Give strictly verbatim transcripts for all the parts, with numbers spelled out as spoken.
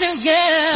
to you.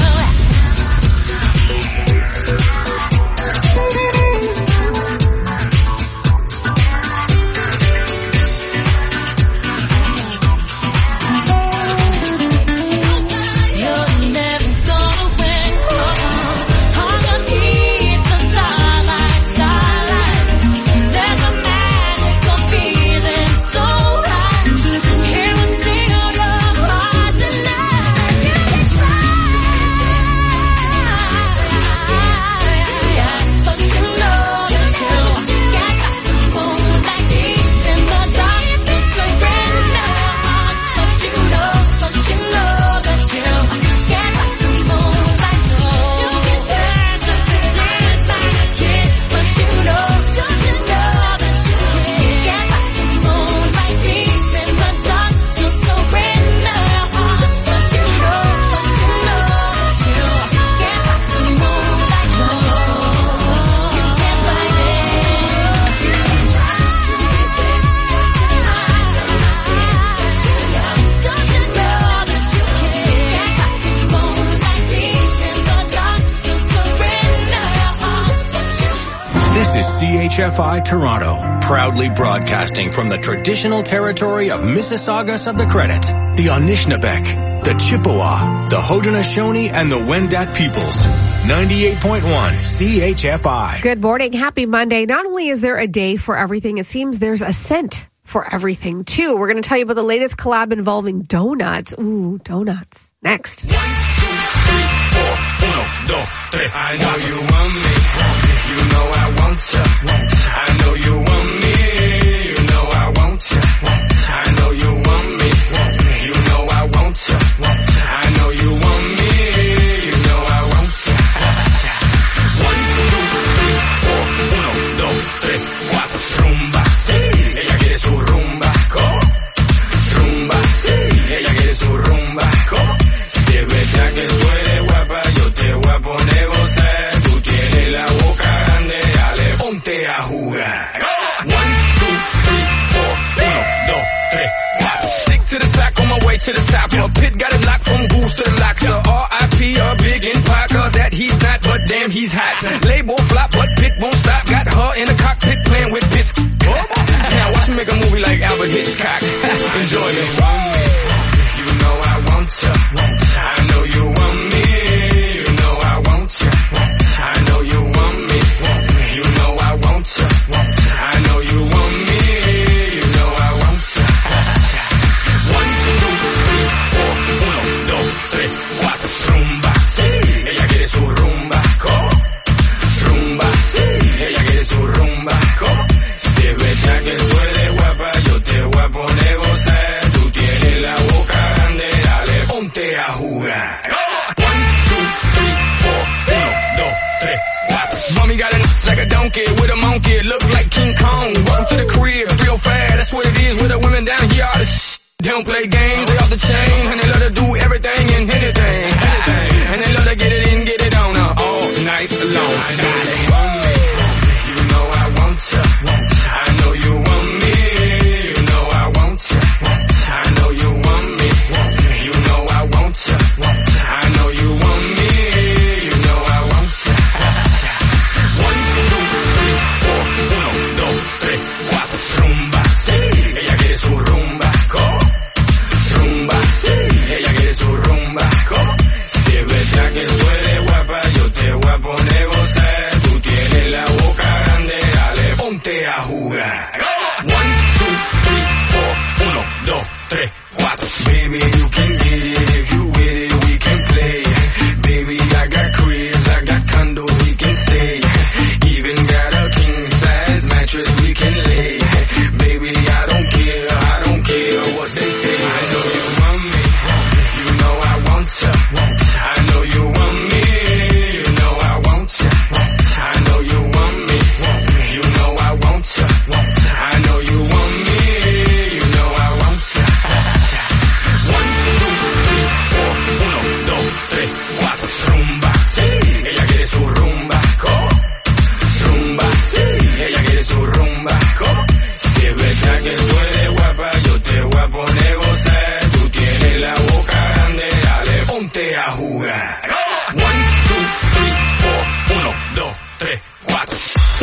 C H F I Toronto, proudly broadcasting from the traditional territory of Mississaugas of the Credit, the Anishinaabeg, the Chippewa, the Haudenosaunee, and the Wendat peoples. ninety-eight point one C H F I. Good morning. Happy Monday. Not only is there a day for everything, it seems there's a scent for everything, too. We're going to tell you about the latest collab involving donuts. Ooh, donuts. Next. One, two, three, four, uno, dos, tres. I know you want me. You know I want you. I know you want me. You know I want you. I know you want me. You know I want you. I know you want me. You know I want you. One, two, three, four, uno, dos, tres, cuatro. Rumba, sí. Ella quiere su rumba. Go. Rumba, sí. Ella quiere su rumba. Go. Si es verdad que tú eres guapa, yo te voy a poner gozar. Tú tienes la boca grande, dale, ponte a jugar. One, two, three, four, uno, dos, tres, cuatro. Stick to the top, on my way to the top. A pit got it locked from goose to the lock. So R I P a big in Parker that he's not, but damn he's hot. Label flop, but Pit won't stop. Got her in the cockpit playing with bits. Now watch me make a movie like Albert Hitchcock. Enjoy me. You know I want you. I know you want me. You know I want you. I know you want me. You know I want you. I know you want me. You know I want you. One, two, three, four, uno, dos, tres, cuatro. Rumba, sí. Ella quiere su rumba. Go. Rumba, sí. Ella quiere su rumba. Go. Si es verdad que tú eres guapa, yo te voy a poner gozar. Tú tienes la boca grande, dale, ponte a jugar. One, two, three, four, uno, dos, tres, cuatro. Mommy got an ass like a donkey with a monkey. Look like King Kong. Welcome to the crib, three oh five. That's what it is with the women down here. All the shit. They don't play games, they off the chain. And they love to do everything and anything. anything. And they love to get it in, get it on uh, all night long. I know you want me. You know I want you. I know you want me. You know I want you. I know you want me. You know I want you. I know you want me. You know I want you. One, two, three, four, uno, dos, tres, cuatro. Rumba, sí. Ella quiere su rumba. Go. Rumba, sí. Ella quiere su rumba. Go. Si es verdad que tú eres guapa, yo te voy a poner gozar. Tú tienes la boca grande, dale, ponte a jugar. One, two, three, four, uno, dos, tres, cuatro. Baby, you can get it, if you with it, we can play. Baby, I got cribs, I got condos, we can stay. Even got a king size mattress we can lay. Baby, I don't care, I don't care what they say. I know you want me, you know I want you. I know you want me, you know I want you. I know you want me, you know I want you. I know you want me, you know I want you. One, two,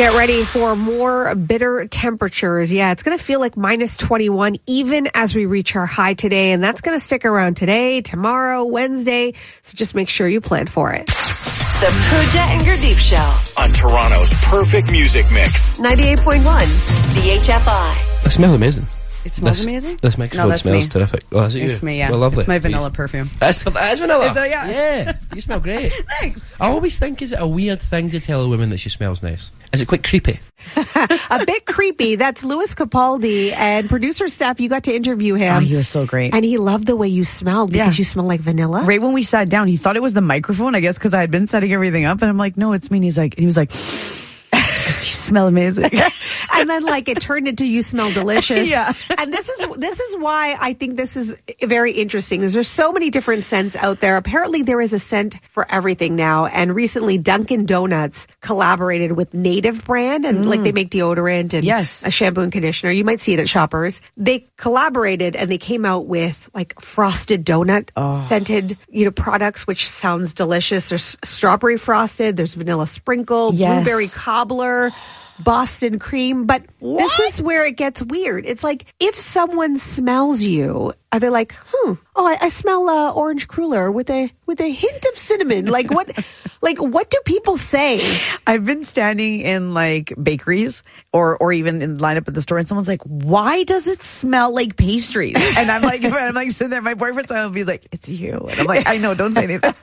Get ready for more bitter temperatures. Yeah, it's going to feel like minus twenty-one even as we reach our high today. And that's going to stick around today, tomorrow, Wednesday. So just make sure you plan for it. The Pooja and Gurdeep Show. On Toronto's perfect music mix. ninety-eight point one C H F I. It smells amazing. It smells this, amazing? This microphone no, smells me. terrific. Oh, is it you? It's me, yeah. Well, lovely. It's my vanilla perfume. That's, that is vanilla? Is it, yeah. Yeah. You smell great. Thanks. I always think, is it a weird thing to tell a woman that she smells nice? Is it quite creepy? A bit creepy. That's Louis Capaldi, and producer Steph, you got to interview him. Oh, he was so great. And he loved the way you smelled because Yeah. you smell like vanilla. Right when we sat down, he thought it was the microphone, I guess, because I had been setting everything up. And I'm like, no, it's me. And he's like, and he was like, you smell amazing. And then like it turned into you smell delicious. Yeah. And this is this is why I think this is very interesting. Is there's so many different scents out there. Apparently there is a scent for everything now. And recently Dunkin' Donuts collaborated with Native brand, and mm. like they make deodorant and yes. a shampoo and conditioner. You might see it at Shoppers. They collaborated and they came out with like frosted donut oh. scented, you know, products, which sounds delicious. There's strawberry frosted, there's vanilla sprinkle, yes. blueberry cobbler, Boston cream. But what? This is where it gets weird. It's like if someone smells you, are they like, hmm, oh, I, I smell uh, orange cruller with a with a hint of cinnamon. Like what? Like what do people say? I've been standing in like bakeries or or even in line up at the store, and someone's like, "Why does it smell like pastries?" And I'm like, I'm like sitting there. My boyfriend's will be like, "It's you," and I'm like, "I know, don't say anything."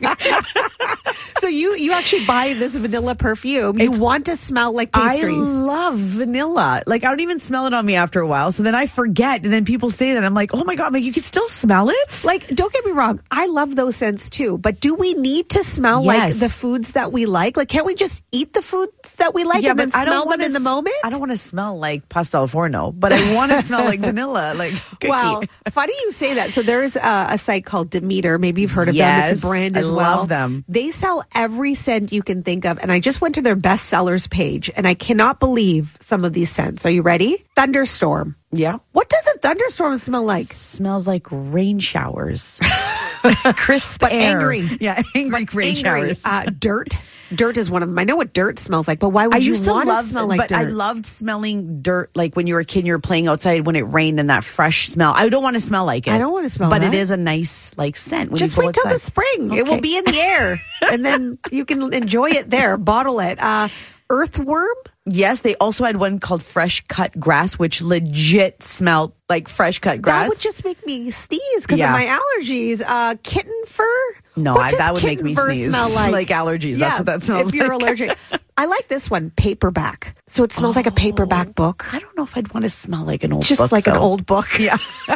So you you actually buy this vanilla perfume. You It's, want to smell like pastries. I love vanilla. Like I don't even smell it on me after a while. So then I forget, and then people say that I'm like, "Oh my god!" I'm like, you can still smell it. Like, don't get me wrong, I love those scents too. But do we need to smell Yes. like the foods that we like? Like, can't we just eat the foods that we like Yeah, and then but I smell don't them wanna in the s- moment? I don't want to smell like pastel forno, but I want to smell like vanilla, like cookie. Wow, funny you say that. So there's a, a site called Demeter. Maybe you've heard of them. Yes, It's a brand I as well. love them. They sell every scent you can think of. And I just went to their bestsellers page, and I cannot believe some of these scents. Are you ready? Thunderstorm. Yeah. What does a thunderstorm smell like? Smells like rain showers. Crisp But air. angry. Yeah, angry rain Angry. showers. Uh, dirt. Dirt is one of them. I know what dirt smells like, but why would I you used to want love, to smell like but dirt? I loved smelling dirt. Like when you were a kid, and you were playing outside when it rained, and that fresh smell. I don't want to smell like it. I don't want to smell but that. it is a nice like scent. When Just you go wait till the outside. spring. It will Okay. be in the air, and then you can enjoy it there. Bottle it. Uh, earthworm. Yes, they also had one called fresh cut grass, which legit smelled like fresh cut grass. That would just make me sneeze because Yeah. of my allergies. Uh, kitten fur. No, What I- does that would make kitten me fur sneeze. Smell like? Like allergies. That's Yeah, what that smells if you're like. allergic. I like this one, paperback. So it smells like a paperback book. I don't know if I'd want to smell like an old Just book, like an though. old book. Yeah.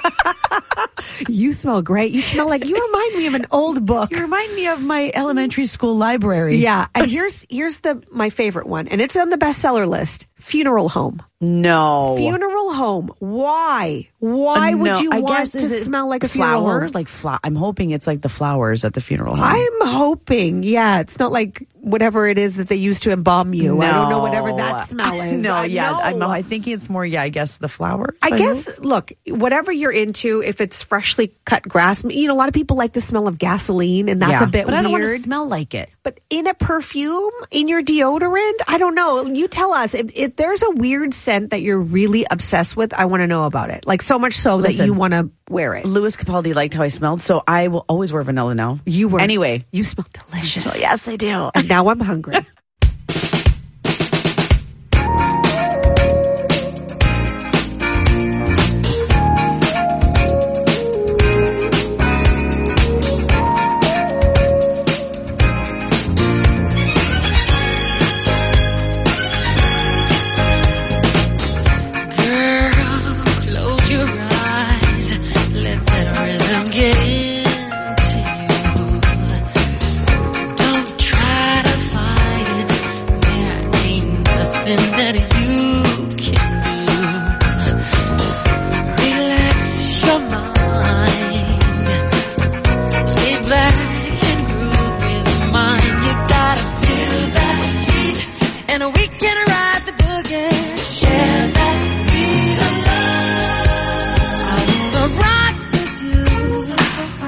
You smell great. You smell like you remind me of an old book. You remind me of my elementary school library. Yeah, and here's here's the my favorite one, and it's on the bestseller list. Funeral home. No. Funeral home. Why? Why Uh, would no, you I want guess, to is it smell like a funeral flowers? home? Like fla- I'm hoping it's like the flowers at the funeral home. I'm hoping. Yeah, it's not like whatever it is that they use to embalm you. I don't know whatever that smell is. No, I yeah, know. I'm, I think it's more. Yeah, I guess the flowers. I know. guess, look, whatever you're into, if it's freshly cut grass, you know, a lot of people like the smell of gasoline, and that's yeah. a bit but weird. I don't want to smell like it. But in a perfume, in your deodorant, I don't know. You tell us. If, if there's a weird scent that you're really obsessed with, I want to know about it. Like so much so that Listen, you want to wear it. Louis Capaldi liked how I smelled, so I will always wear vanilla now. You were. Anyway. You smell delicious. So, yes, I do. And now I'm hungry. Close your eyes, let that rhythm get into you. Don't try to fight it, there ain't nothing that you can do. Relax your mind, lay back and groove with mine. You gotta feel that heat, and we can ride the boogie. Share that beat of love. I wanna rock with you.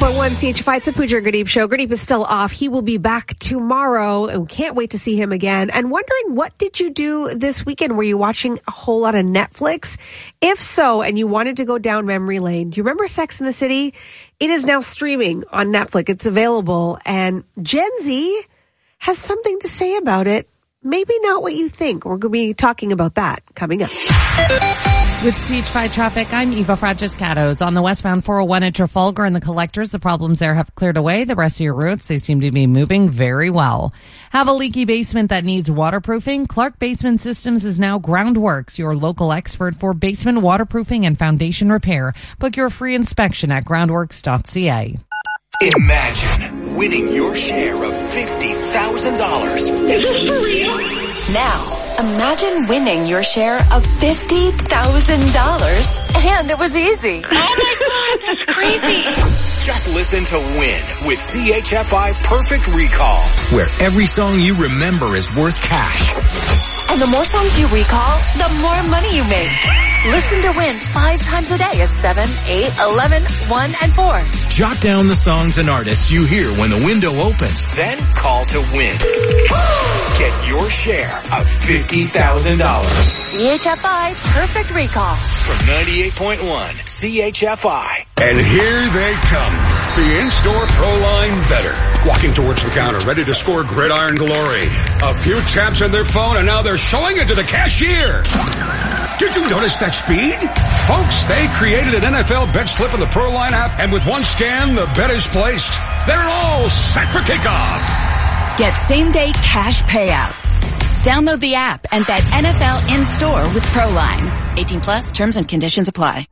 point one C H F I, it's the Pooja and Gurdeep show. Gurdeep is still off. He will be back tomorrow, and we can't wait to see him again. And wondering, what did you do this weekend? Were you watching a whole lot of Netflix? If so, and you wanted to go down memory lane, do you remember Sex and the City? It is now streaming on Netflix. It's available, and Gen Z has something to say about it. Maybe not what you think. We're going to be talking about that coming up. With C H five traffic, I'm Eva Fragiscatos. On the westbound four oh one at Trafalgar and the Collectors, the problems there have cleared away. The rest of your routes, they seem to be moving very well. Have a leaky basement that needs waterproofing? Clark Basement Systems is now Groundworks, your local expert for basement waterproofing and foundation repair. Book your free inspection at groundworks dot c a. Imagine winning your share of fifty thousand dollars. Is this for real? Now, imagine winning your share of fifty thousand dollars, and it was easy. Oh my God, this is crazy. Just listen to Win with C H F I Perfect Recall, where every song you remember is worth cash. And the more songs you recall, the more money you make. Listen to Win five times a day at seven, eight, eleven, one, and four. Jot down the songs and artists you hear when the window opens. Then call to win. Get your share of fifty thousand dollars. C H F I Perfect Recall. From ninety-eight point one C H F I. And here they come. The in-store Pro-Line Better. Walking towards the counter, ready to score gridiron glory. A few taps on their phone, and now they're showing it to the cashier. Did you notice that speed? Folks, they created an N F L bet slip in the Pro-Line app, and with one scan, the bet is placed. They're all set for kickoff. Get same-day cash payouts. Download the app and bet N F L in-store with Pro-Line. eighteen plus, terms and conditions apply.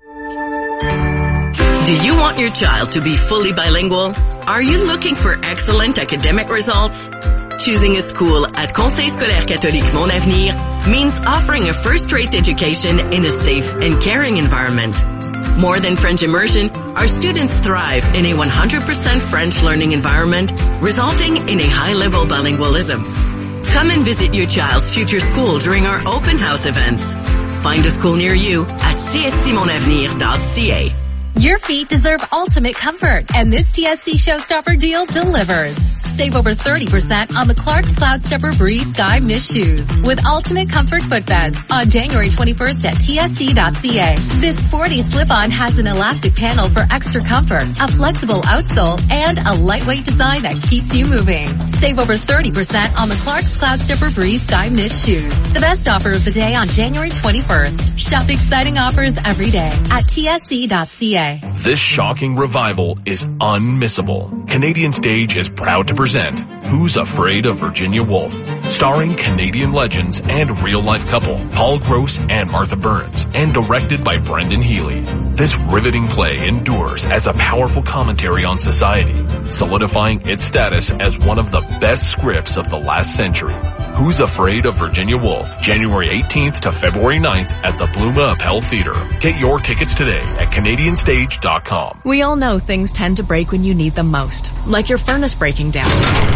Do you want your child to be fully bilingual? Are you looking for excellent academic results? Choosing a school at Conseil Scolaire Catholique Mon Avenir means offering a first-rate education in a safe and caring environment. More than French immersion, our students thrive in a one hundred percent French learning environment, resulting in a high-level bilingualism. Come and visit your child's future school during our open house events. Find a school near you at c s c mon avenir dot c a. Your feet deserve ultimate comfort, and this T S C Showstopper deal delivers. Save over thirty percent on the Clarks Cloudstepper Breeze Sky Mist shoes with ultimate comfort footbeds on January twenty-first at t s c dot c a. This sporty slip-on has an elastic panel for extra comfort, a flexible outsole, and a lightweight design that keeps you moving. Save over thirty percent on the Clarks Cloudstepper Breeze Sky Mist shoes. The best offer of the day on January twenty-first. Shop exciting offers every day at t s c dot c a. This shocking revival is unmissable. Canadian Stage is proud to present Who's Afraid of Virginia Woolf? Starring Canadian legends and real-life couple Paul Gross and Martha Burns, and directed by Brendan Healy. This riveting play endures as a powerful commentary on society, solidifying its status as one of the best scripts of the last century. Who's Afraid of Virginia Woolf? January eighteenth to February ninth at the Bluma Appel Theater. Get your tickets today at canadian stage dot com. We all know things tend to break when you need them most, like your furnace breaking down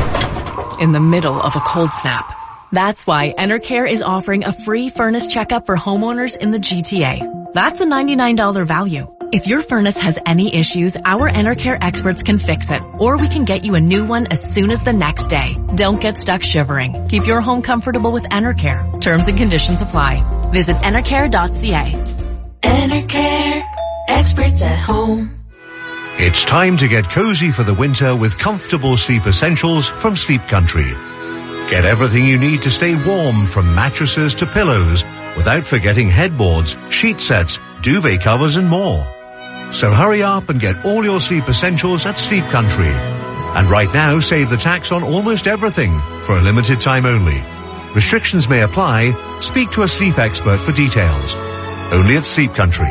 in the middle of a cold snap. That's why Enercare is offering a free furnace checkup for homeowners in the G T A. That's a ninety-nine dollars value. If your furnace has any issues, our Enercare experts can fix it, or we can get you a new one as soon as the next day. Don't get stuck shivering. Keep your home comfortable with Enercare. Terms and conditions apply. Visit enercare dot c a. Enercare, experts at home. It's time to get cozy for the winter with comfortable sleep essentials from Sleep Country. Get everything you need to stay warm, from mattresses to pillows, without forgetting headboards, sheet sets, duvet covers, and more. So hurry up and get all your sleep essentials at Sleep Country. And right now, save the tax on almost everything for a limited time only. Restrictions may apply. Speak to a sleep expert for details. Only at Sleep Country.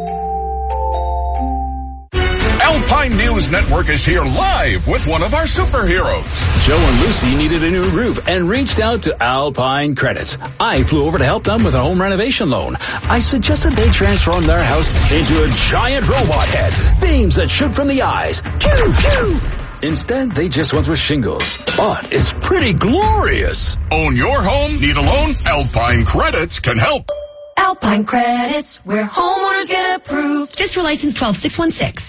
Alpine News Network is here live with one of our superheroes. Joe and Lucy needed a new roof and reached out to Alpine Credits. I flew over to help them with a home renovation loan. I suggested they transform their house into a giant robot head, beams that shoot from the eyes. Pew, pew. Instead, they just went with shingles. But it's pretty glorious. Own your home? Need a loan? Alpine Credits can help. Alpine Credits, where homeowners get approved. Just for license twelve six one six.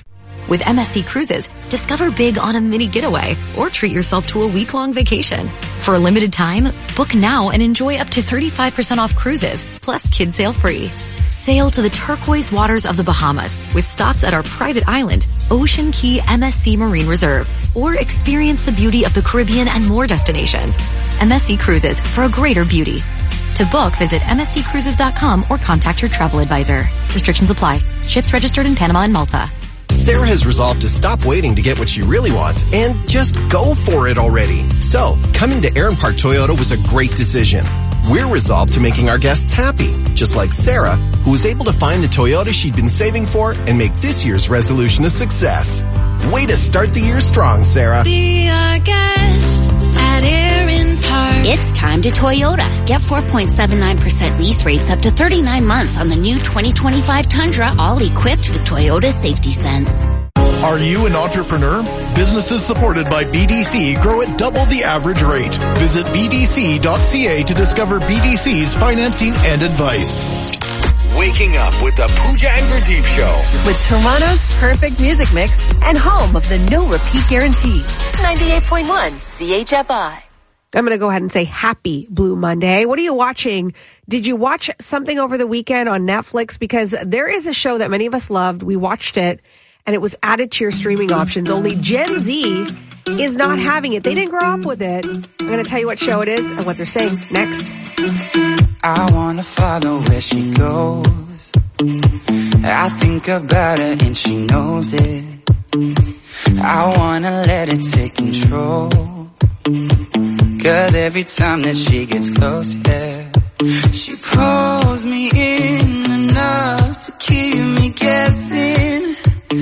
With M S C Cruises, discover big on a mini getaway or treat yourself to a week-long vacation. For a limited time, book now and enjoy up to thirty-five percent off cruises, plus kids sail free. Sail to the turquoise waters of the Bahamas with stops at our private island, Ocean Key M S C Marine Reserve, or experience the beauty of the Caribbean and more destinations. M S C Cruises for a greater beauty. To book, visit M S C cruises dot com or contact your travel advisor. Restrictions apply. Ships registered in Panama and Malta. Sarah has resolved to stop waiting to get what she really wants and just go for it already. So, coming to Aaron Park Toyota was a great decision. We're resolved to making our guests happy, just like Sarah, who was able to find the Toyota she'd been saving for and make this year's resolution a success. Way to start the year strong, Sarah. Be our guest at Aaron Park. It's time to Toyota. Get four point seven nine percent lease rates up to thirty-nine months on the new twenty twenty-five Tundra, all equipped with Toyota Safety Sense. Are you an entrepreneur? Businesses supported by B D C grow at double the average rate. Visit b d c dot c a to discover B D C's financing and advice. Waking up with the Pooja and Gurdeep Show. With Toronto's perfect music mix and home of the no repeat guarantee. ninety-eight point one C H F I. I'm going to go ahead and say happy Blue Monday. What are you watching? Did you watch something over the weekend on Netflix? Because there is a show that many of us loved. We watched it and it was added to your streaming options. Only Gen Z is not having it. They didn't grow up with it. I'm going to tell you what show it is and what they're saying next. I wanna follow where she goes. I think about her and she knows it. I wanna let it take control. Cause every time that she gets close, yeah, she pulls me in enough to keep me guessing.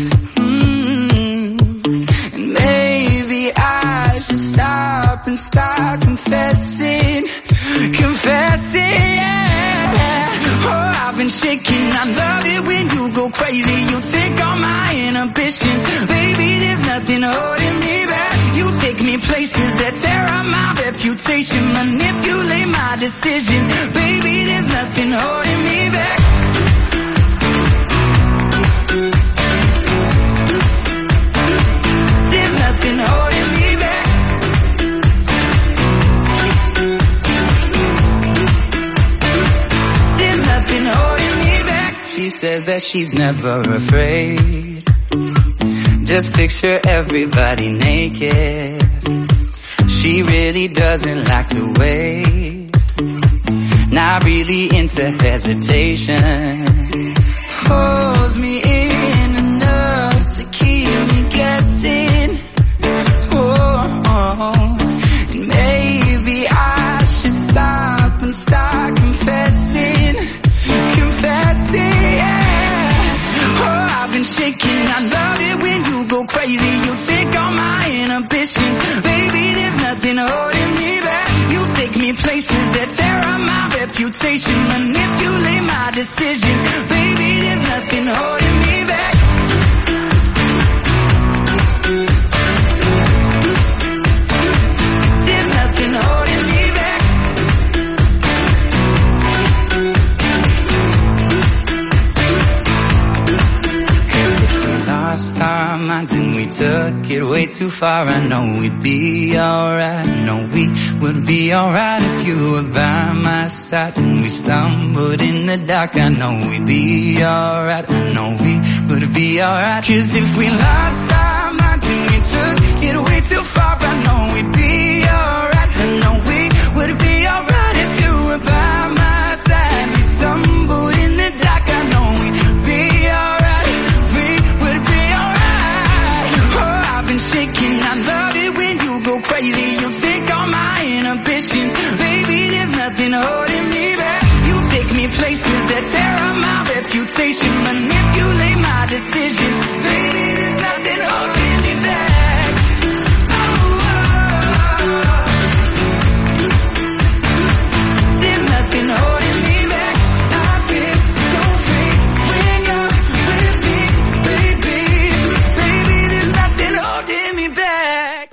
Mm-hmm. And maybe I should stop and start confessing. Confessing, yeah. Oh, I've been shaking. I love it when you go crazy. You take all my inhibitions. Baby, there's nothing holding me back. You take me places that tear up my reputation. Manipulate my decisions. Baby, there's nothing holding me back. There's nothing holding me back. She says that she's never afraid. Just picture everybody naked. She really doesn't like to wait. Not really into hesitation. Pulls me in enough to keep me guessing. Oh, oh. And maybe I should stop and start confessing. Confessing, yeah. Oh, I've been shaking. I love it when you go crazy. You take all my inhibitions. Baby, there's nothing holding me back. You take me places that tear up my reputation. Manipulate my decisions. Baby, there's nothing holding me back. There's nothing holding me back. Lost our minds and we took it way too far. I know we'd be alright. I know we would be alright if you were by my side. And we stumbled in the dark. I know we'd be alright. I know we would be alright. Cause if we lost our minds and we took it way too far, I know we'd be alright. I know we would be alright if you were by my side. We stumbled in the dark. I know we'd be alright. Shaking, I love it when you go crazy. You take all my inhibitions. Baby, there's nothing holding me back. You take me places that tear up my reputation. Manipulate my decisions. Baby, there's nothing holding me back. Oh, oh, oh. There's nothing holding me back. I feel so free when you're with me, baby. Baby, there's nothing holding me back.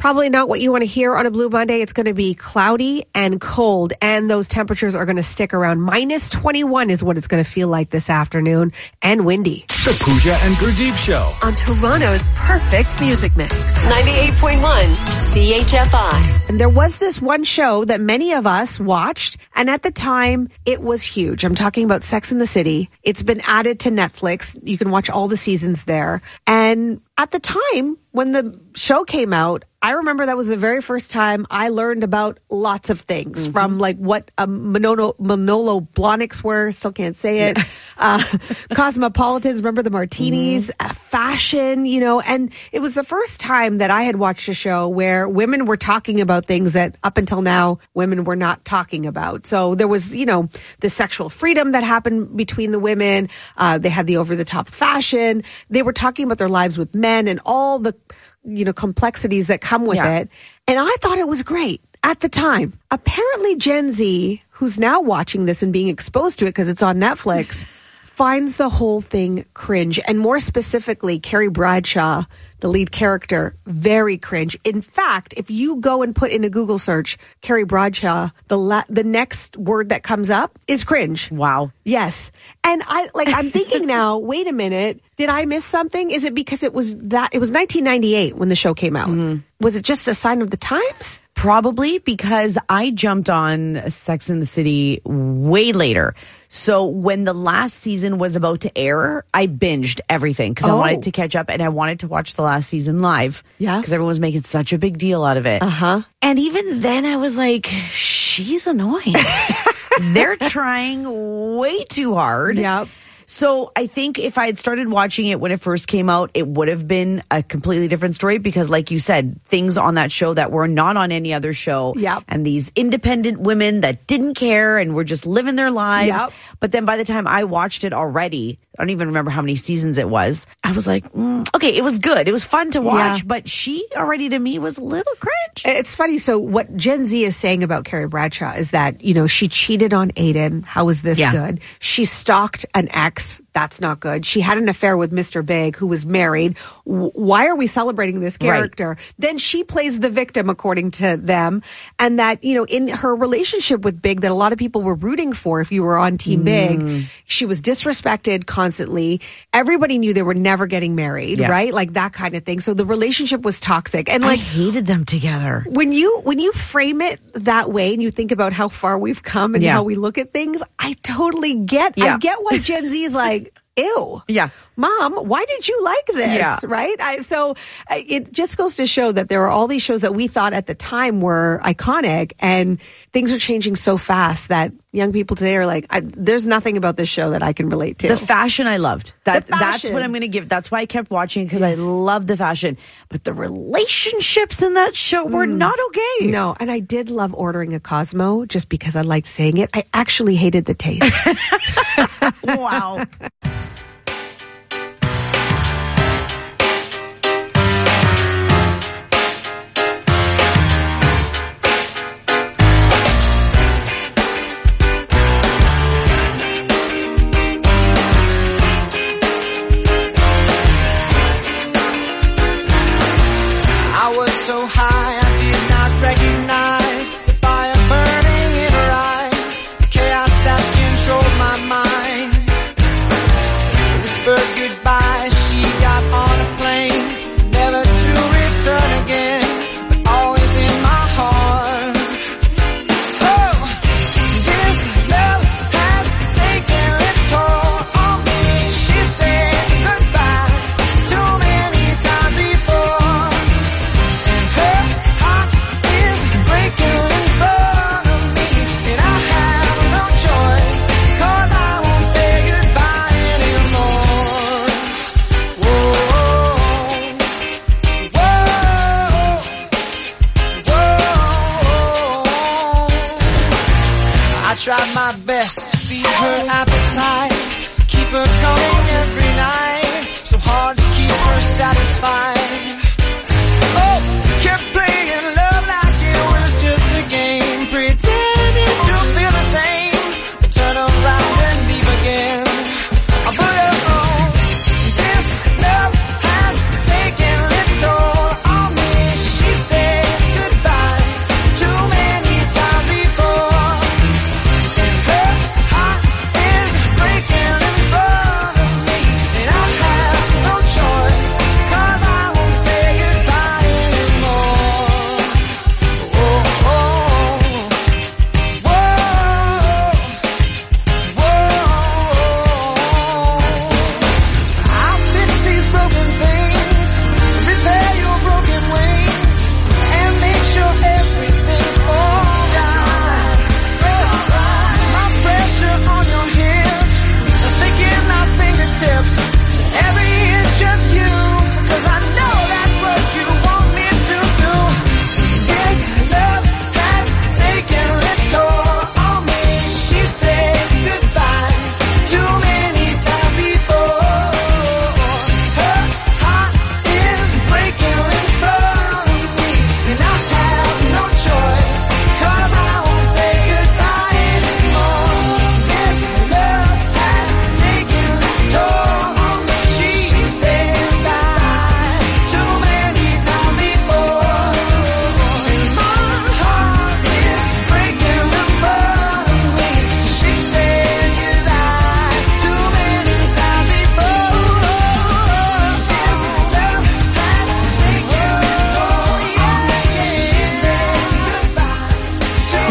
Probably not what you want to hear on a Blue Monday. It's going to be cloudy and cold, and those temperatures are going to stick around. Minus twenty-one is what it's going to feel like this afternoon, and windy. The Pooja and Gurdeep Show. On Toronto's perfect music mix. ninety-eight point one C H F I. And there was this one show that many of us watched, and at the time, it was huge. I'm talking about Sex and the City. It's been added to Netflix. You can watch all the seasons there. And at the time, when the show came out, I remember that was the very first time I learned about lots of things, mm-hmm. from like what a Manolo, Manolo Blahniks were, still can't say it, yeah. uh, Cosmopolitans, remember the martinis, mm-hmm. uh, fashion, you know, and it was the first time that I had watched a show where women were talking about things that up until now women were not talking about. So there was, you know, the sexual freedom that happened between the women. Uh, they had the over-the-top fashion. They were talking about their lives with men and all the, you know, complexities that come with yeah. it. And I thought it was great at the time. Apparently Gen Z, who's now watching this and being exposed to it because it's on Netflix, finds the whole thing cringe. And more specifically, Carrie Bradshaw, the lead character, very cringe. In fact, if you go and put in a Google search, Carrie Bradshaw, the la- the next word that comes up is cringe. Wow. Yes. And I, like, I'm thinking now, wait a minute, did I miss something? Is it because it was that, it was nineteen ninety-eight when the show came out. Mm-hmm. Was it just a sign of the times? Probably because I jumped on Sex and the City way later. So when the last season was about to air, I binged everything because oh. I wanted to catch up and I wanted to watch the last season live. Yeah. Because everyone was making such a big deal out of it. Uh-huh. And even then I was like, she's annoying. They're trying way too hard. Yeah. So I think if I had started watching it when it first came out, it would have been a completely different story because, like you said, things on that show that were not on any other show. Yep. And these independent women that didn't care and were just living their lives. Yep. But then by the time I watched it already, I don't even remember how many seasons it was. I was like, mm, okay, it was good. It was fun to watch, yeah. but she already to me was a little cringe. It's funny. So what Gen Z is saying about Carrie Bradshaw is that, you know, she cheated on Aiden. How is this yeah. good? She stalked an ex. That's not good. She had an affair with Mister Big, who was married. W- why are we celebrating this character? Right. Then she plays the victim, according to them. And that, you know, in her relationship with Big, that a lot of people were rooting for if you were on Team Mm. Big, she was disrespected constantly. Everybody knew they were never getting married, yeah. right? Like that kind of thing. So the relationship was toxic. And like, I hated them together. When you, when you frame it that way and you think about how far we've come and yeah. how we look at things, I totally get, yeah. I get why Gen Z is like, ew. Yeah. Mom, why did you like this? Yeah. Right? I, so it just goes to show that there are all these shows that we thought at the time were iconic, and things are changing so fast that young people today are like, I, there's nothing about this show that I can relate to. The fashion I loved. That, The that's fashion. what I'm going to give. That's why I kept watching, because yes. I love the fashion. But the relationships in that show were Mm. not okay. No, and I did love ordering a Cosmo just because I liked saying it. I actually hated the taste. Wow. Tried my best to feed her appetite, keep her coming every night, so hard to keep her satisfied. Oh, kept playing love like it was just a game, pretending to feel the same, then turn around and leave again. I put her on. This love has taken its toll on me, she said.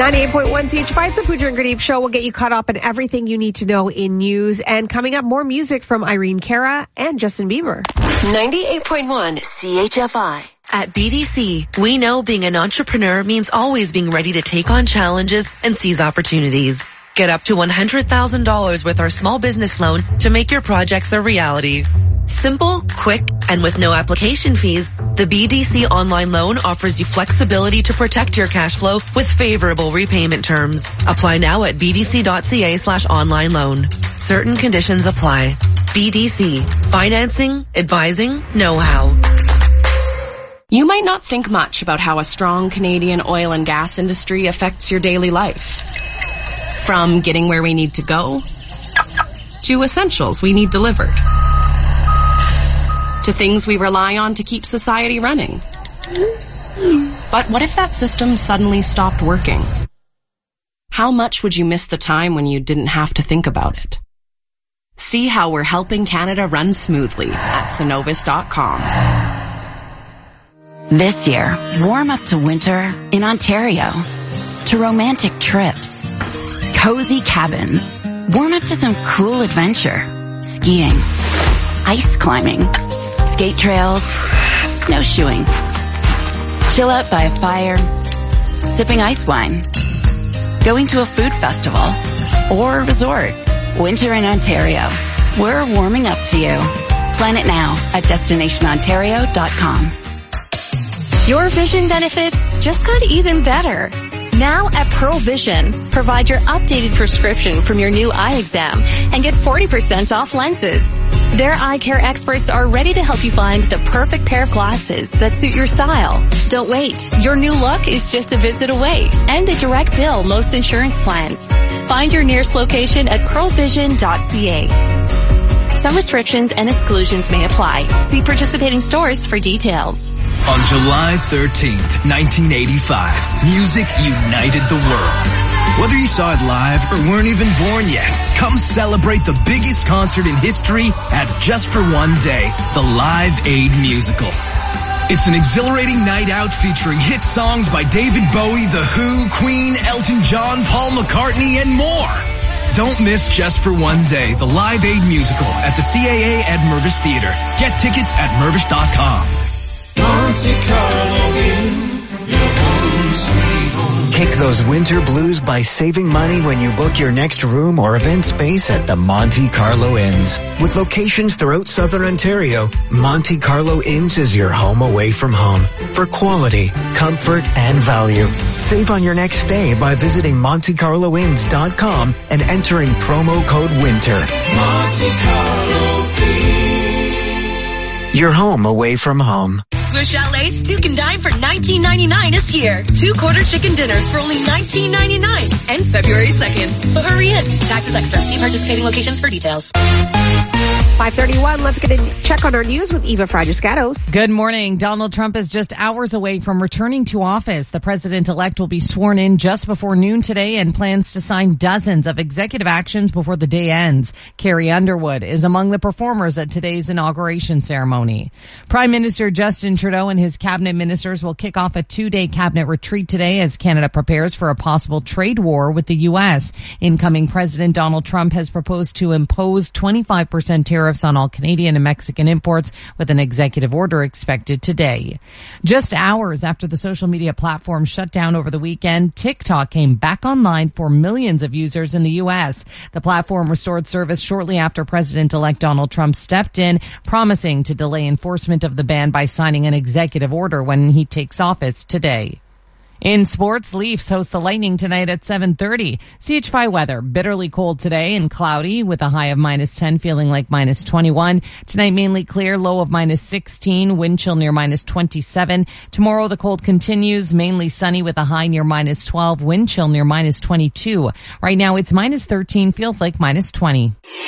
ninety-eight point one C H five, it's the Pooja and Gurdeep Show. We'll get you caught up on everything you need to know in news. And coming up, more music from Irene Cara and Justin Bieber. ninety-eight point one C H F I. At B D C, we know being an entrepreneur means always being ready to take on challenges and seize opportunities. Get up to one hundred thousand dollars with our small business loan to make your projects a reality. Simple, quick, and with no application fees, the B D C online loan offers you flexibility to protect your cash flow with favorable repayment terms. Apply now at bdc.ca slash online loan. Certain conditions apply. B D C. Financing, advising, know-how. You might not think much about how a strong Canadian oil and gas industry affects your daily life. From getting where we need to go, to essentials we need delivered, to things we rely on to keep society running. But what if that system suddenly stopped working? How much would you miss the time when you didn't have to think about it? See how we're helping Canada run smoothly at Cenovus dot com. This year, warm up to winter in Ontario, to romantic trips, cozy cabins, warm up to some cool adventure, skiing, ice climbing, skate trails, snowshoeing, chill out by a fire, sipping ice wine, going to a food festival, or a resort. Winter in Ontario. We're warming up to you. Plan it now at destination ontario dot com. Your vision benefits just got even better. Now at Pearl Vision, provide your updated prescription from your new eye exam and get forty percent off lenses. Their eye care experts are ready to help you find the perfect pair of glasses that suit your style. Don't wait. Your new look is just a visit away and a direct bill most insurance plans. Find your nearest location at pearl vision dot c a. Some restrictions and exclusions may apply. See participating stores for details. On July thirteenth, nineteen eighty-five, music united the world. Whether you saw it live or weren't even born yet, come celebrate the biggest concert in history at Just for One Day, the Live Aid Musical. It's an exhilarating night out featuring hit songs by David Bowie, The Who, Queen, Elton John, Paul McCartney, and more. Don't miss Just for One Day, the Live Aid Musical at the C A A at Mervish Theater. Get tickets at mervish dot com. Monte Carlo Inn, your home sweet home. Kick those winter blues by saving money when you book your next room or event space at the Monte Carlo Inns. With locations throughout Southern Ontario, Monte Carlo Inns is your home away from home for quality, comfort, and value. Save on your next stay by visiting monte carlo inns dot com and entering promo code WINTER. Monte Carlo Inn. Your home away from home. Swiss Chalet's Two Can Dine for nineteen ninety-nine is here. Two quarter chicken dinners for only nineteen ninety-nine. Ends February second. So hurry in. Taxes extra. See participating locations for details. five thirty-one, let's get a check on our news with Eva Frajus-Gatos. Good morning. Donald Trump is just hours away from returning to office. The president-elect will be sworn in just before noon today and plans to sign dozens of executive actions before the day ends. Carrie Underwood is among the performers at today's inauguration ceremony. Prime Minister Justin Trudeau and his cabinet ministers will kick off a two-day cabinet retreat today as Canada prepares for a possible trade war with the U S. Incoming President Donald Trump has proposed to impose twenty-five percent tariffs on all Canadian and Mexican imports with an executive order expected today. Just hours after the social media platform shut down over the weekend, TikTok came back online for millions of users in the U S. The platform restored service shortly after President-elect Donald Trump stepped in, promising to delay enforcement of the ban by signing an executive order when he takes office today. In sports, Leafs host the Lightning tonight at seven thirty. C H five weather, bitterly cold today and cloudy with a high of minus ten, feeling like minus twenty-one. Tonight mainly clear, low of minus sixteen, wind chill near minus twenty-seven. Tomorrow the cold continues, mainly sunny with a high near minus twelve, wind chill near minus twenty-two. Right now it's minus thirteen, feels like minus twenty.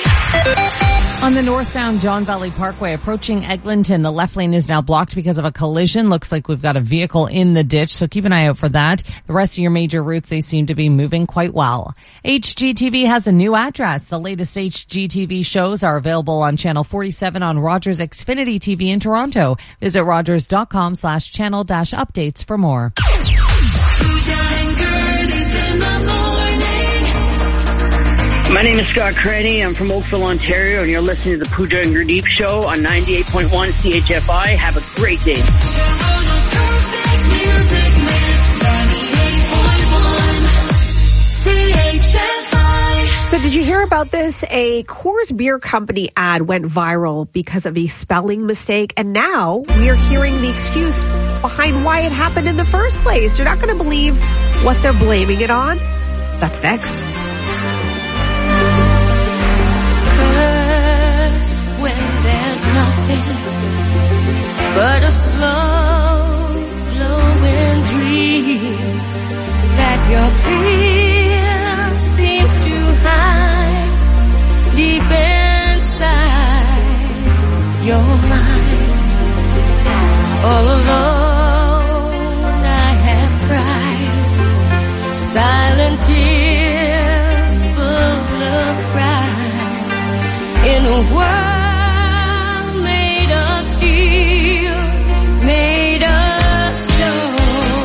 On the northbound John Valley Parkway approaching Eglinton, the left lane is now blocked because of a collision. Looks like we've got a vehicle in the ditch, so keep an eye out for that. The rest of your major routes, they seem to be moving quite well. H G T V has a new address. The latest H G T V shows are available on Channel forty-seven on Rogers Xfinity T V in Toronto. Visit rogers.com slash channel dash updates for more. Pooja and Gurdeep. My name is Scott Cranny. I'm from Oakville, Ontario, and you're listening to the Pooja and Gurdeep Show on ninety-eight point one C H F I. Have a great day. So did you hear about this? A Coors Beer Company ad went viral because of a spelling mistake, and now we're hearing the excuse behind why it happened in the first place. You're not going to believe what they're blaming it on. That's next. When there's nothing but a slow glowing dream that your fear seems to hide deep inside your mind. All alone I have cried silent tears full of pride in a world made of steel, made of stone.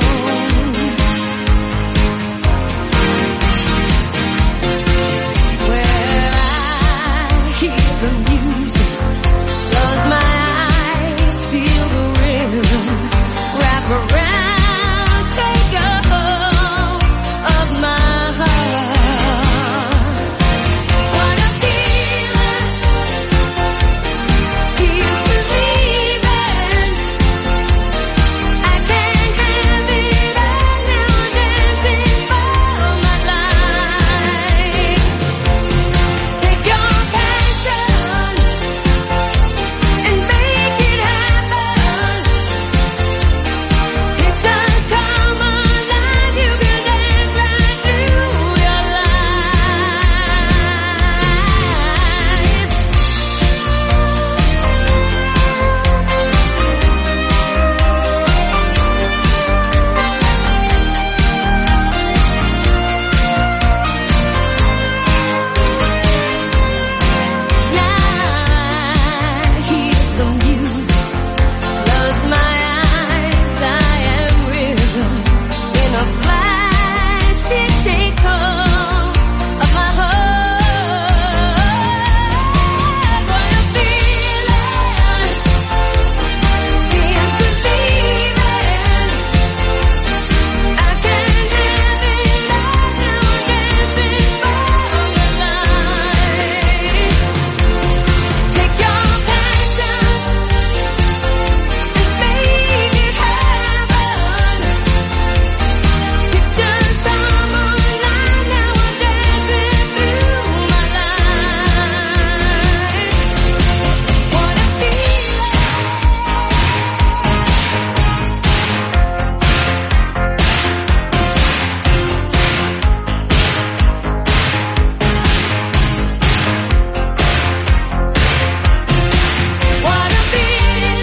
Where I hear the music, close my eyes, feel the rhythm, wrap around, take a hold of my heart. What a feeling, keep believing. I can't have it all now, dancing for my life. Take your passion and make it happen. It does come alive, you can dance right through your I hear the music, close my eyes, I am rhythm. In a flash, it takes hold of my heart. What a feeling, feels believing. I can't have it all now, dancing for my life. Take your passion and make it happen. It just come alive now, I'm dancing through my life. What a feeling. What a feeling,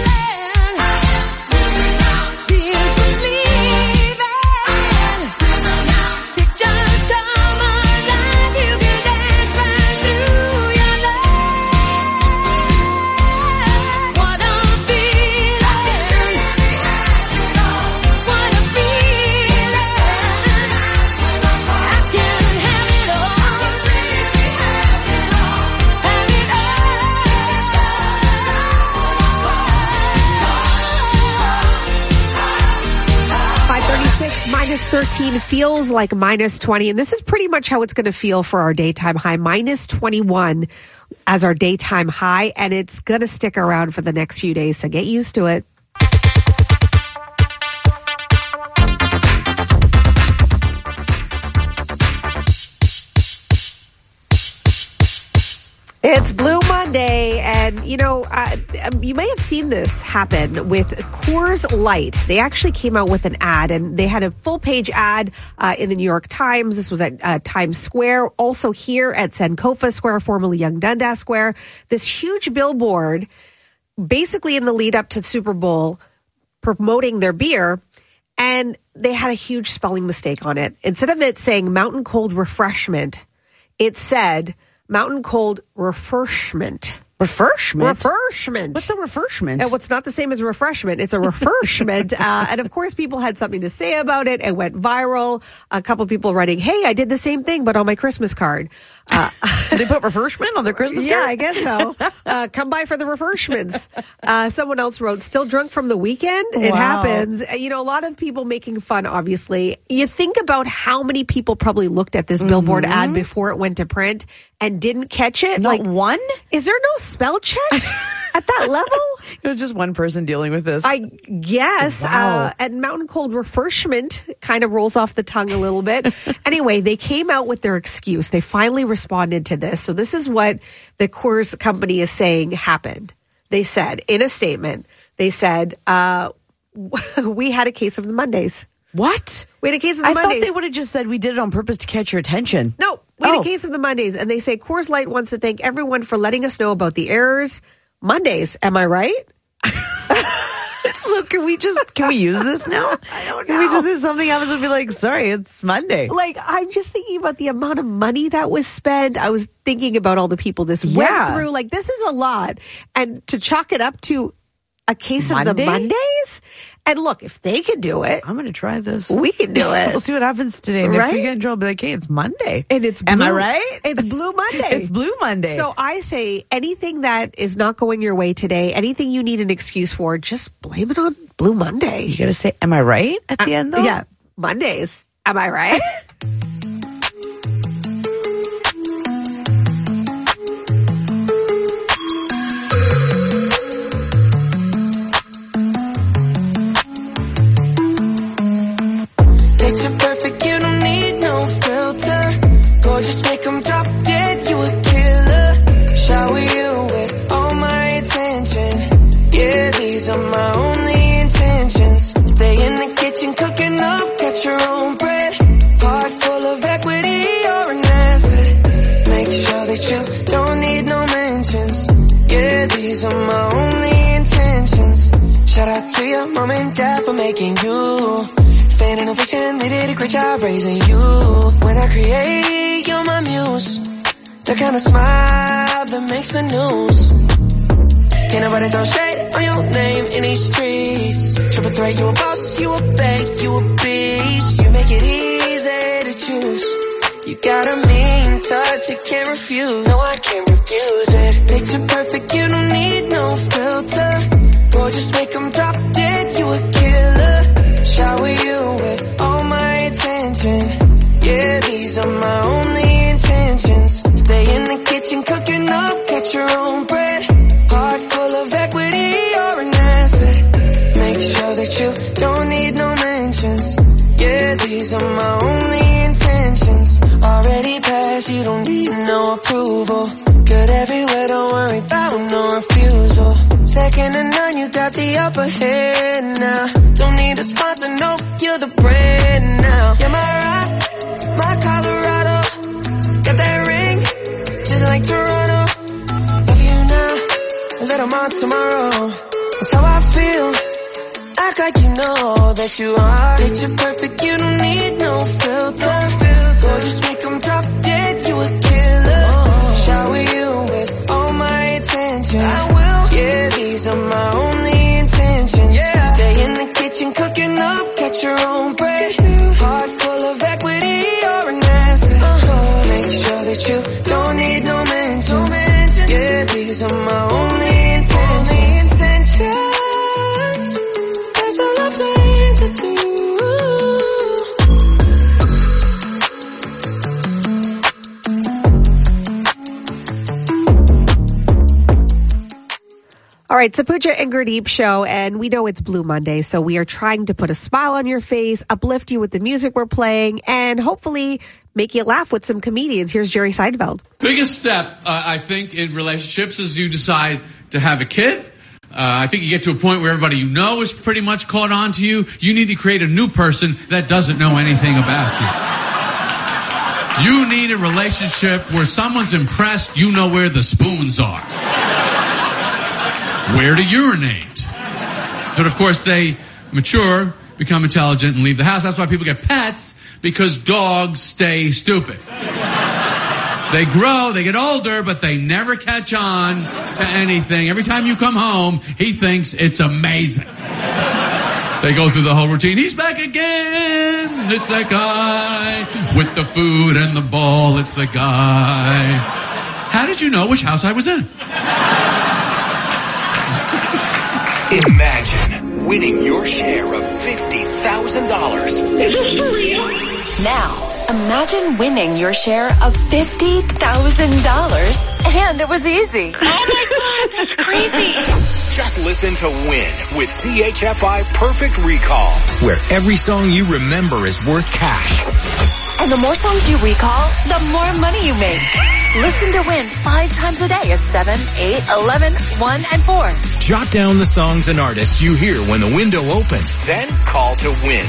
feels believing. It just come alive, you can dance right through your life. What a feeling, what a feeling. I can have it all, have it five thirty-six minus thirteen feels like minus twenty. And this is pretty much how it's going to feel for our daytime high. Minus twenty-one as our daytime high. And it's going to stick around for the next few days. So get used to it. It's Blue Monday, and you know, uh, you may have seen this happen with Coors Light. They actually came out with an ad, and they had a full-page ad uh, in the New York Times. This was at uh, Times Square, also here at Sankofa Square, formerly Yonge Dundas Square. This huge billboard, basically in the lead up to the Super Bowl, promoting their beer, and they had a huge spelling mistake on it. Instead of it saying Mountain Cold Refreshment, it said Mountain Cold Refreshment. Refreshment? Refreshment. What's a refreshment? And what's not the same as refreshment. It's a refreshment. uh, and of course, people had something to say about it. It went viral. A couple of people writing, hey, I did the same thing, but on my Christmas card. Uh, they put refreshment on their Christmas yeah, card? I guess so. Uh, come by for the refreshments. Uh, someone else wrote, still drunk from the weekend? It Wow. happens. You know, a lot of people making fun, obviously. You think about how many people probably looked at this billboard Mm-hmm. ad before it went to print and didn't catch it. Not like one? Is there no spell check at that level? It was just one person dealing with this. I guess. Wow. Uh, and Mountain Cold Refreshment kind of rolls off the tongue a little bit. Anyway, they came out with their excuse. They finally responded to this. So this is what the Coors company is saying happened. They said in a statement, they said, uh, we had a case of the Mondays. What? We had a case of the I Mondays. thought they would have just said we did it on purpose to catch your attention. No, we had Oh. a case of the Mondays. And they say Coors Light wants to thank everyone for letting us know about the errors. Mondays, am I right? So can we just, can we use this now? I don't know. Can we just, if something happens, we'll be like, sorry, it's Monday. Like, I'm just thinking about the amount of money that was spent. I was thinking about all the people this went Yeah. through. Like, this is a lot. And to chalk it up to a case of the Monday? Mondays? And look, if they can do it, I'm going to try this. we can do it. We'll see what happens today. And Right? if we get in trouble, I'll be like, hey, it's Monday. And it's Am I Blue- right? It's Blue Monday. It's Blue Monday. So I say anything that is not going your way today, anything you need an excuse for, just blame it on Blue Monday. you got to say, am I right at the end though? Yeah, Mondays. Am I right? Picture perfect, you don't need no filter. Gorgeous, make 'em drop dead, you a killer. Shower you with all my attention. Yeah, these are my only intentions. Stay in the kitchen cooking up, get your own bread. Heart full of equity, you're an asset. Make sure that you don't need no mentions. Yeah, these are my only intentions. Shout out to your mom and dad for making you. Staying in a vision, they did a great job raising you. When I create, you're my muse. The kind of smile that makes the news. Can't nobody throw shade on your name in these streets. Triple threat, you a boss, you a bank, you a beast. You make it easy to choose. You got a mean touch, you can't refuse. No, I can't refuse it. Picture perfect, you don't need no filter. Gorgeous, make 'em drop dead, you a killer. Shower you with all my attention. Yeah, these are my only intentions. Stay in the kitchen cooking up, get your own bread. Heart full of equity, you're an asset. Make sure that you don't need no mentions. Yeah, these are my only intentions. Already passed, you don't need no approval. Good everywhere, don't worry about no refusal. Second to none, you got the upper hand now. Don't need a sponsor, no, you're the brand now. You're my rock, my Colorado. Got that ring, just like Toronto. Love you now, a little more tomorrow. That's how I feel. Act like you know that you are. Picture perfect, you don't need no filter. So just make 'em drop dead, you a killer. Shower you with all my attention. I will. Yeah, these are my only intentions. Yeah. Stay in the kitchen cooking up, get your own bread. Heart full of equity, you're an asset. Uh-huh. Make sure that you don't need no mentions. No mentions. Yeah, these are my only intentions. Only intentions. That's all I plan to do. All right, Sapucha and Gurdeep show, and we know it's Blue Monday, so we are trying to put a smile on your face, uplift you with the music we're playing, and hopefully make you laugh with some comedians. Here's Jerry Seinfeld. Biggest step, uh, I think, in relationships is you decide to have a kid. Uh, I think you get to a point where everybody you know is pretty much caught on to you. You need to create a new person that doesn't know anything about you. You need a relationship where someone's impressed you know where the spoons are. Where to urinate. But of course they mature, become intelligent, and leave the house. That's why people get pets, because dogs stay stupid. They grow, they get older, but they never catch on to anything. Every time you come home, he thinks it's amazing. They go through the whole routine. He's back again. It's that guy with the food and the ball. It's the guy. How did you know which house I was in? Imagine winning your share of fifty thousand dollars. Is this for real? Now, imagine winning your share of fifty thousand dollars, and it was easy. Oh my God, that's crazy. Just listen to Win with C H F I Perfect Recall, where every song you remember is worth cash. And the more songs you recall, the more money you make. Listen to Win five times a day at seven, eight, eleven, one, and four. Jot down the songs and artists you hear when the window opens, then call to win.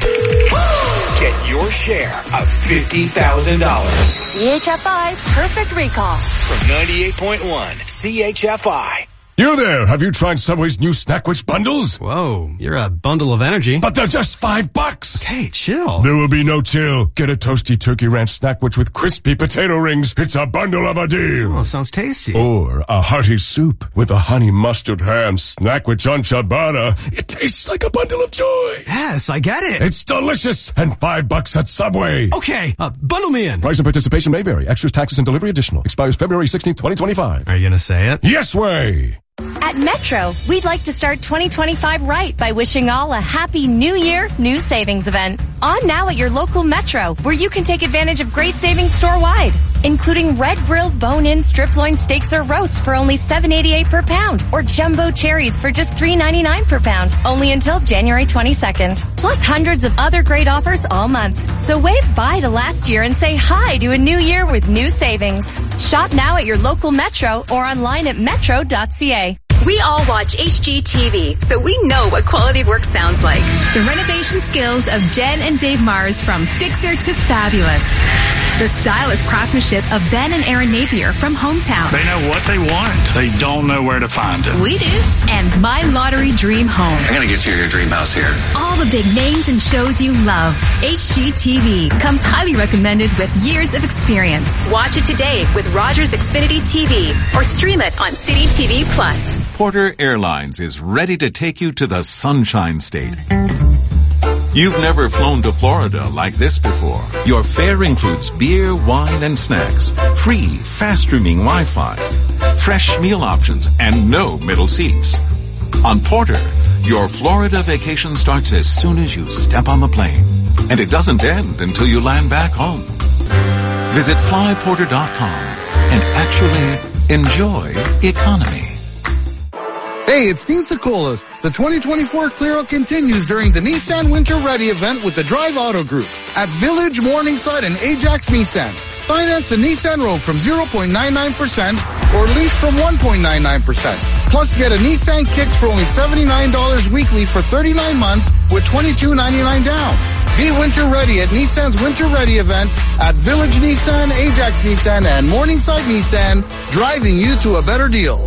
Get your share of fifty thousand dollars. C H F I Perfect Recall. From ninety-eight point one C H F I. You there, have you tried Subway's new Snackwich bundles? Whoa, you're a bundle of energy. But they're just five bucks. Hey, chill. There will be no chill. Get a toasty turkey ranch Snackwich with crispy potato rings. It's a bundle of a deal. Oh, sounds tasty. Or a hearty soup with a honey mustard ham Snackwich on ciabatta. It tastes like a bundle of joy. Yes, I get it. It's delicious and five bucks at Subway. Okay, uh, bundle me in. Price and participation may vary. Extras, taxes, and delivery additional. Expires February sixteenth, twenty twenty-five. Are you gonna say it? Yes way. At Metro, we'd like to start twenty twenty-five right by wishing all a happy New Year, New Savings event. On now at your local Metro, where you can take advantage of great savings store-wide, including red grilled bone-in strip loin steaks or roasts for only seven eighty-eight per pound, or jumbo cherries for just three ninety-nine per pound, only until January twenty-second. Plus hundreds of other great offers all month. So wave bye to last year and say hi to a new year with new savings. Shop now at your local Metro or online at metro dot c a. We all watch H G T V, so we know what quality work sounds like. The renovation skills of Jen and Dave Mars from Fixer to Fabulous. The stylish craftsmanship of Ben and Aaron Napier from Hometown. They know what they want. They don't know where to find it. We do. And My Lottery Dream Home. I'm going to get you your dream house here. All the big names and shows you love. H G T V comes highly recommended with years of experience. Watch it today with Rogers Xfinity T V or stream it on City T V Plus. Porter Airlines is ready to take you to the Sunshine State. You've never flown to Florida like this before. Your fare includes beer, wine, and snacks, free, fast-streaming Wi-Fi, fresh meal options, and no middle seats. On Porter, your Florida vacation starts as soon as you step on the plane, and it doesn't end until you land back home. Visit fly porter dot com and actually enjoy economy. Hey, it's Dean Sikolas. The twenty twenty-four clear out continues during the Nissan Winter Ready event with the Drive Auto Group at Village, Morningside, and Ajax Nissan. Finance the Nissan Rogue from zero point nine nine percent or lease from one point nine nine percent. Plus get a Nissan Kicks for only seventy-nine dollars weekly for thirty-nine months with twenty-two ninety-nine down. Be Winter Ready at Nissan's Winter Ready event at Village Nissan, Ajax Nissan, and Morningside Nissan, driving you to a better deal.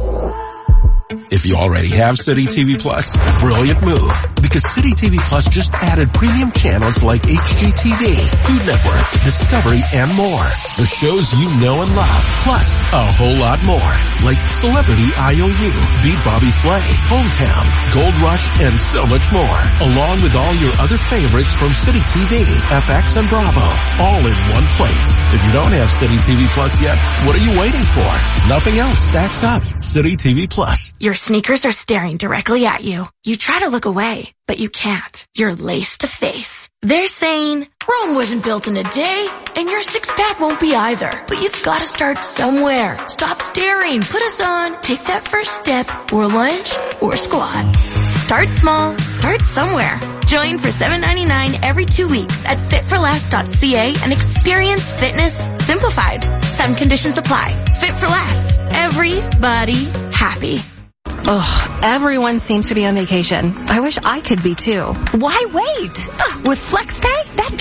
If you already have City T V Plus, brilliant move. Because City T V Plus just added premium channels like H G T V, Food Network, Discovery, and more. The shows you know and love, plus a whole lot more. Like Celebrity I O U, Beat Bobby Flay, Hometown, Gold Rush, and so much more. Along with all your other favorites from City T V, F X, and Bravo. All in one place. If you don't have City T V Plus yet, what are you waiting for? Nothing else stacks up. City T V Plus. Your sneakers are staring directly at you. You try to look away, but you can't. You're lace to face. They're saying, Rome wasn't built in a day, and your six-pack won't be either. But you've got to start somewhere. Stop staring. Put us on. Take that first step, or lunge, or squat. Start small. Start somewhere. Join for seven ninety-nine every two weeks at fit for less dot c a and experience fitness simplified. Some conditions apply. Fit for Less. Everybody happy. Ugh, everyone seems to be on vacation. I wish I could be too. Why wait? Uh, with FlexPay, that dream getaway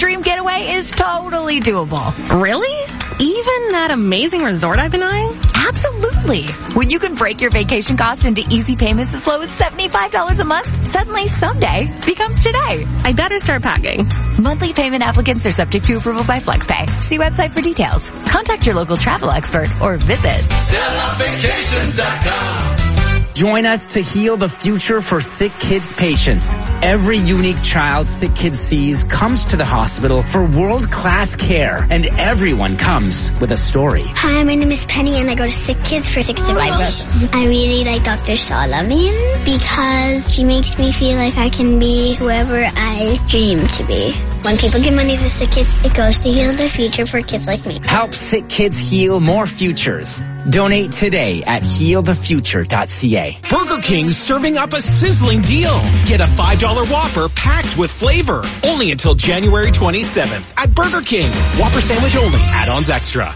away is totally doable. Really? Even that amazing resort I've been eyeing? Absolutely. When you can break your vacation cost into easy payments as low as seventy-five dollars a month, suddenly someday becomes today. I better start packing. Monthly payment applicants are subject to approval by FlexPay. See website for details. Contact your local travel expert or visit Stella Vacations dot com. Join us to heal the future for Sick Kids patients. Every unique child Sick Kids sees comes to the hospital for world-class care, and everyone comes with a story. Hi, my name is Penny, and I go to Sick Kids for cystic fibrosis. I really like Doctor Solomon because she makes me feel like I can be whoever I dream to be. When people give money to Sick Kids, it goes to heal the future for kids like me. Help Sick Kids heal more futures. Donate today at heal the future dot c a. Burger King's serving up a sizzling deal. Get a five dollar Whopper packed with flavor. Only until January twenty-seventh at Burger King. Whopper sandwich only. Add-ons extra.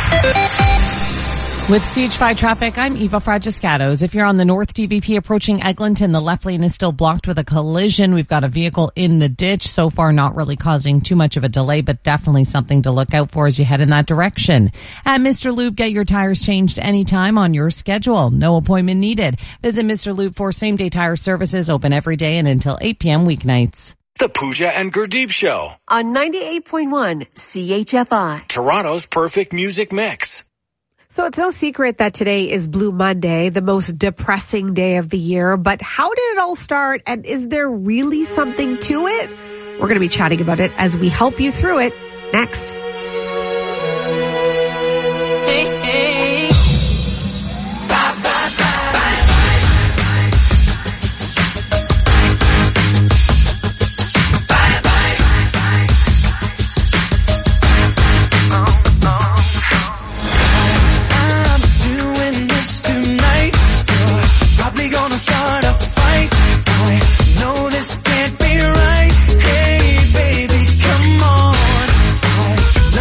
With C H five traffic, I'm Eva Fragiscatos. If you're on the North D V P approaching Eglinton, the left lane is still blocked with a collision. We've got a vehicle in the ditch. So far, not really causing too much of a delay, but definitely something to look out for as you head in that direction. At Mister Lube, get your tires changed anytime on your schedule. No appointment needed. Visit Mister Lube for same-day tire services, open every day and until eight p.m. weeknights. The Pooja and Gurdeep Show on ninety-eight point one C H F I. Toronto's perfect music mix. So it's no secret that today is Blue Monday, the most depressing day of the year. But how did it all start? And is there really something to it? We're going to be chatting about it as we help you through it next. Hey, hey. Bye, bye, bye, bye. Bye, bye, bye. Oh, oh. Probably gonna start a fight. I know this can't be right. Hey, baby, come on. I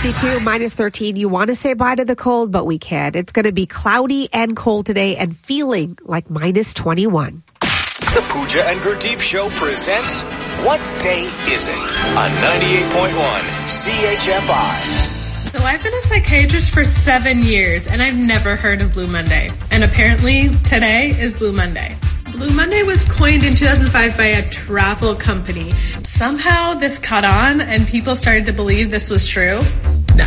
fifty-two, minus thirteen. You want to say bye to the cold, but we can't. It's going to be cloudy and cold today and feeling like minus twenty-one. The Pooja and Gurdeep Show presents What Day Is It? On ninety-eight point one C H F I. So I've been a psychiatrist for seven years and I've never heard of Blue Monday. And apparently today is Blue Monday. Blue Monday was coined in two thousand five by a travel company. Somehow this caught on and people started to believe this was true. No.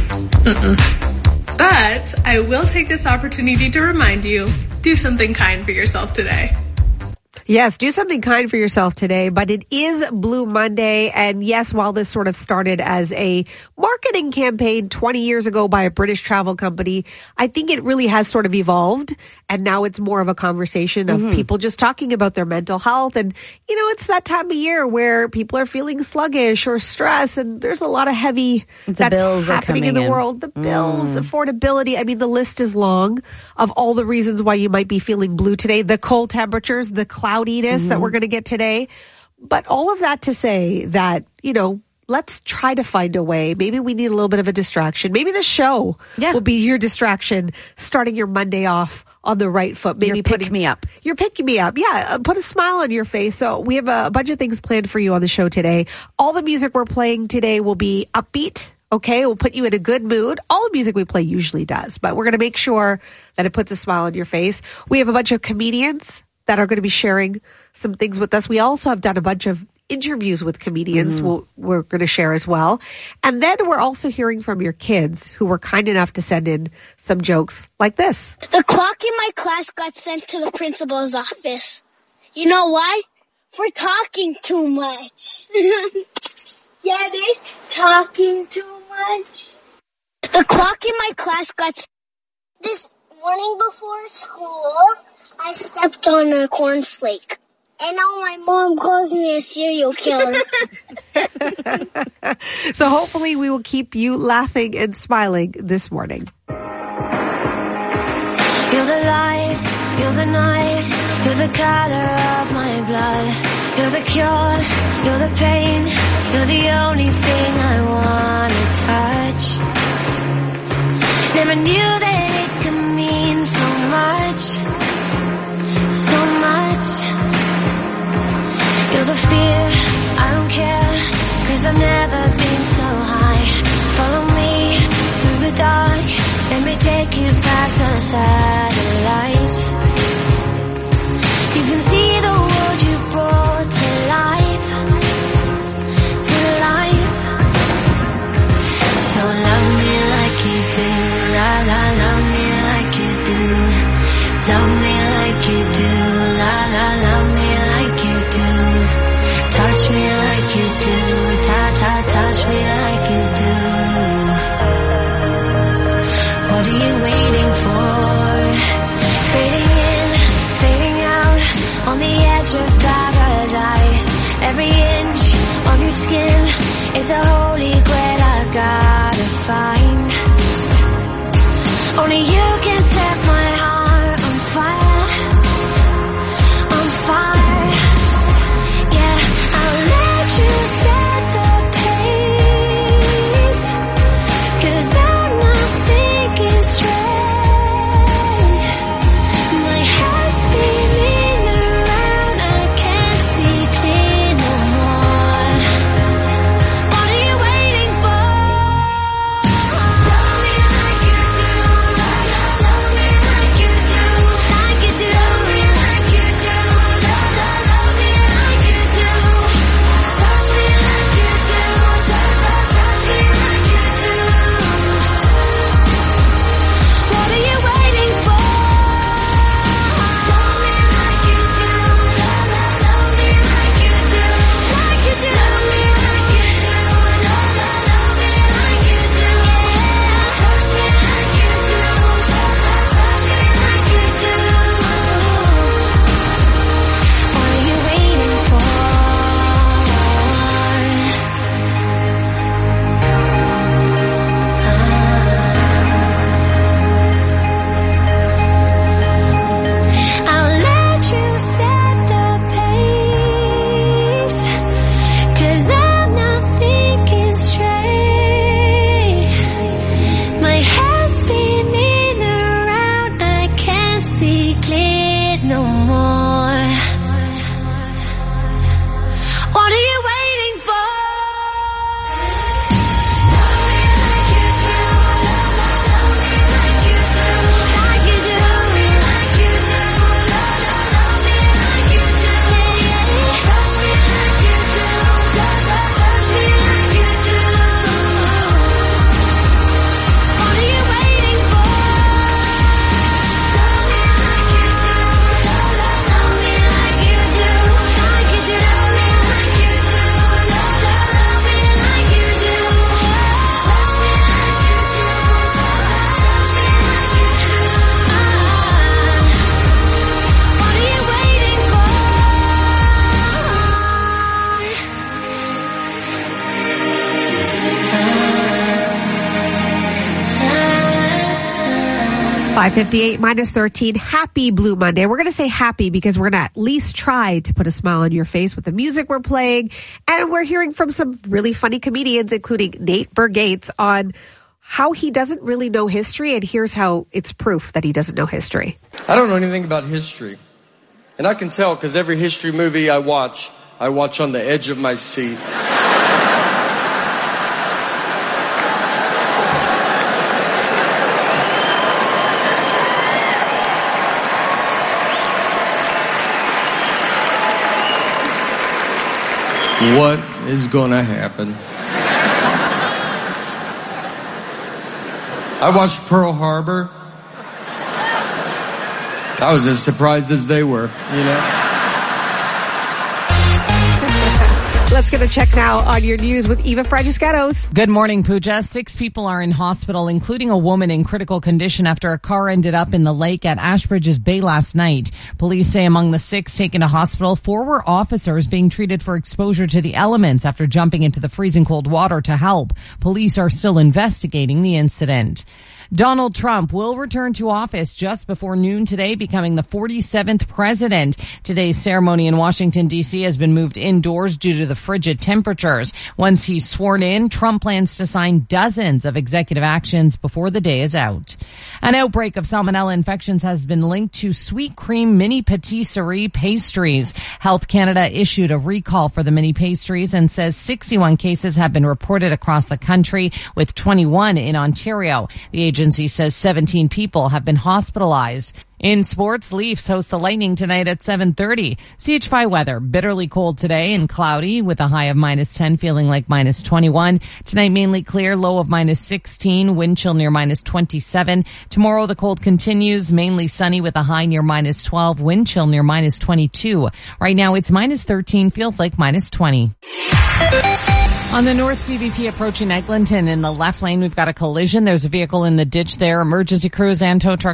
Mm-mm. But I will take this opportunity to remind you, do something kind for yourself today. Yes, do something kind for yourself today, but it is Blue Monday. And yes, while this sort of started as a marketing campaign twenty years ago by a British travel company, I think it really has sort of evolved. And now it's more of a conversation of mm-hmm. people just talking about their mental health. And, you know, it's that time of year where people are feeling sluggish or stressed. And there's a lot of heavy the that's bills happening are in the in. world. The bills, mm. affordability. I mean, the list is long of all the reasons why you might be feeling blue today. The cold temperatures, the cloudiness mm-hmm. that we're going to get today. But all of that to say that, you know, let's try to find a way. Maybe we need a little bit of a distraction. Maybe the show yeah. will be your distraction, starting your Monday off on the right foot. Maybe You're putting pick me up. You're picking me up. Yeah. Uh, put a smile on your face. So we have a, a bunch of things planned for you on the show today. All the music we're playing today will be upbeat. Okay, we'll put you in a good mood. All the music we play usually does, but we're going to make sure that it puts a smile on your face. We have a bunch of comedians that are going to be sharing some things with us. We also have done a bunch of interviews with comedians mm. we'll, we're going to share as well. And then we're also hearing from your kids who were kind enough to send in some jokes like this. The clock in my class got sent to the principal's office. You know why? For talking too much. Get it? Talking too much. The clock in my class got... This morning before school, I stepped on a cornflake. And now my mom calls me a serial killer. So hopefully we will keep you laughing and smiling this morning. You're the light, you're the night, you're the color of my blood. You're the cure, you're the pain, you're the only thing I wanna touch. Never knew that it could mean so much, so much. You're the fear, I don't care, cause I've never been so high. Follow me through the dark, let me take you past the satellite. You can see the world you brought to life, to life. So love me like you do, la la, love me like you do. Love me like you do, la la, love me like you do. Touch me like you do, ta ta, touch me like you do. What are you waiting for? Fading in, fading out, on the edge of paradise. Every inch of your skin is the holy grail I've gotta find. Only you can set my heart on fire, on fire. Yeah, I'll let you set the pace, cause I'm not thinking straight. My head's spinning around, I can't see clear no more. What are you waiting for? Love me like you do, la la la. five fifty-eight minus thirteen. Happy Blue Monday. We're going to say happy because we're going to at least try to put a smile on your face with the music we're playing. And we're hearing from some really funny comedians, including Nate Burgates, on how he doesn't really know history. And here's how it's proof that he doesn't know history. I don't know anything about history. And I can tell because every history movie I watch, I watch on the edge of my seat. What is gonna happen? I watched Pearl Harbor. I was as surprised as they were, you know? Let's get a check now on your news with Eva Fragiscatos. Good morning, Pooja. Six people are in hospital, including a woman in critical condition after a car ended up in the lake at Ashbridges Bay last night. Police say among the six taken to hospital, four were officers being treated for exposure to the elements after jumping into the freezing cold water to help. Police are still investigating the incident. Donald Trump will return to office just before noon today, becoming the forty-seventh president. Today's ceremony in Washington, D C has been moved indoors due to the frigid temperatures. Once he's sworn in, Trump plans to sign dozens of executive actions before the day is out. An outbreak of salmonella infections has been linked to Sweet Cream Mini Patisserie pastries. Health Canada issued a recall for the mini pastries and says sixty-one cases have been reported across the country, with twenty-one in Ontario. The agency says seventeen people have been hospitalized. In sports, Leafs host the Lightning tonight at seven thirty. C H five weather, bitterly cold today and cloudy with a high of minus ten, feeling like minus twenty-one. Tonight mainly clear, low of minus sixteen, wind chill near minus twenty-seven. Tomorrow the cold continues, mainly sunny with a high near minus twelve, wind chill near minus twenty-two. Right now it's minus thirteen, feels like minus twenty. On the North D V P approaching Eglinton in the left lane, we've got a collision. There's a vehicle in the ditch there. Emergency crews and tow truck